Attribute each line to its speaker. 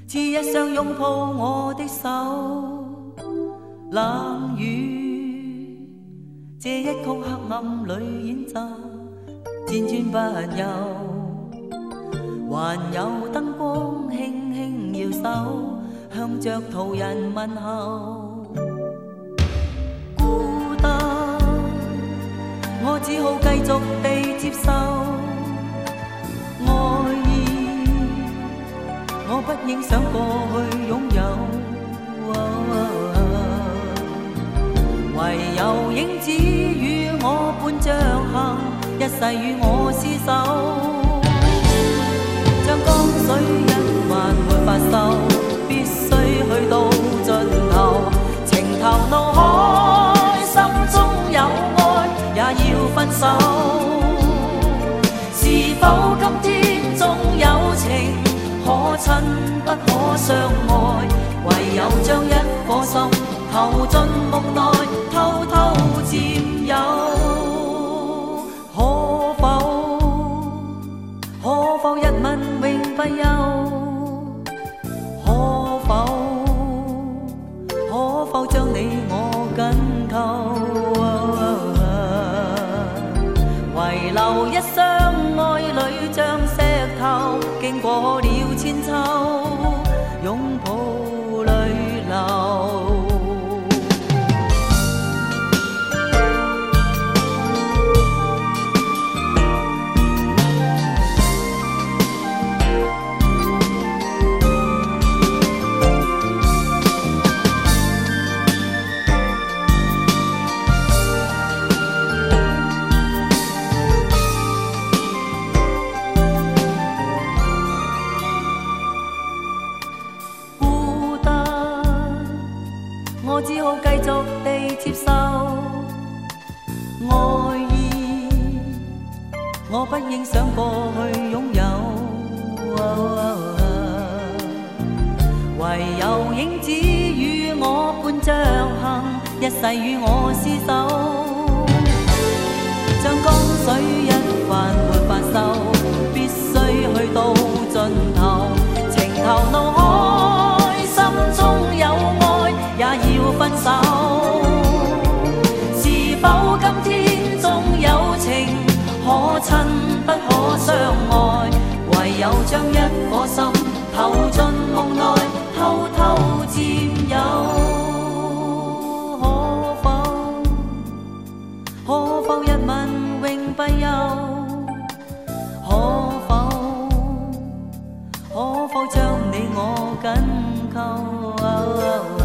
Speaker 1: 似日常擁抱我的手，冷雨這一曲黑暗裏演奏，輾轉不休，還有燈光輕輕搖手，向着途人問候。孤單，我只好繼續地接受。愛意，我不應想過去擁有。唯有影子與我伴着行，一世與我廝守。像江水一發沒法收，必須去到盡頭。情投怒海，心中有愛，也要分手。是否今天縱有情，可親不可相愛？唯有將一顆心投進夢內，偷偷佔有。可否一吻永不休？可否將你我緊扣？遺留一雙愛侶像石頭，經過了千秋，擁抱淚流。我只好繼續地接受愛意，我不應想過去擁有。唯有影子與我伴着行，一世與我廝守。像江水一發沒法收，必須去到盡頭。情投怒海，心中有愛，也要分手。是否今天縱有情，可親不可相愛？唯有將一顆心投進夢內，偷偷佔有。可否一吻永不休？可否將你我緊扣？